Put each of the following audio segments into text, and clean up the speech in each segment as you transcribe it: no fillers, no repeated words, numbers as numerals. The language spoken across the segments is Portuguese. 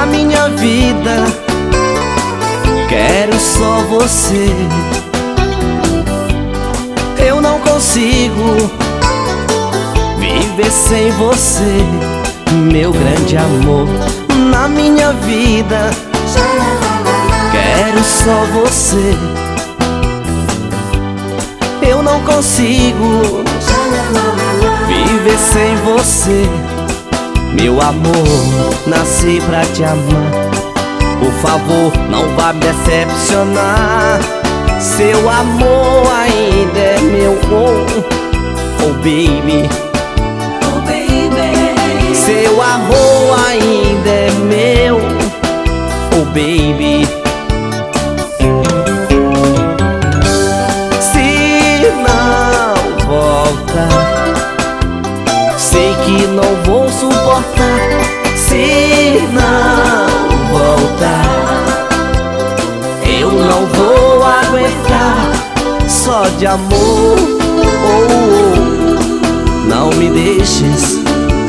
minha vida. Quero só você. Eu não consigo viver sem você, meu grande amor na minha vida. Quero só você. Eu não consigo viver sem você, meu amor, nasci pra te amar. Por favor, não vá me decepcionar. Seu amor ainda é meu oh baby. Oh baby. Seu amor ainda é meu oh baby. Se não voltar, sei que não vou suportar. Se não voltar, eu não vou aguentar. Só de amor, não me deixes.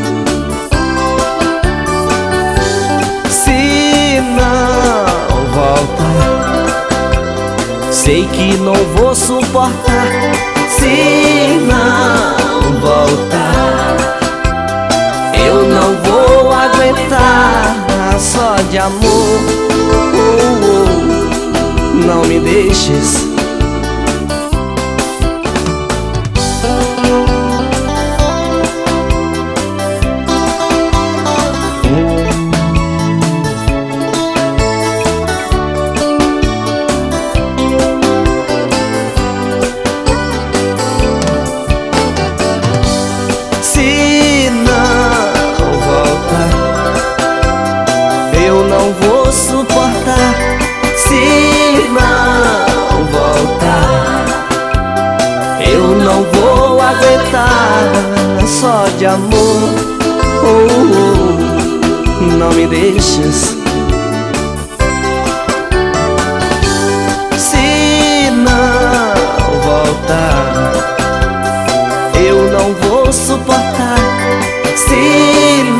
Se não voltar, sei que não vou suportar. Se não voltar, eu não vou aguentar. Só de amor, não me deixes. Se não voltar, eu não vou suportar. Se não voltar, eu não vou aguentar. Só de amor, não me deixes. Se não voltar, eu não vou suportar. Se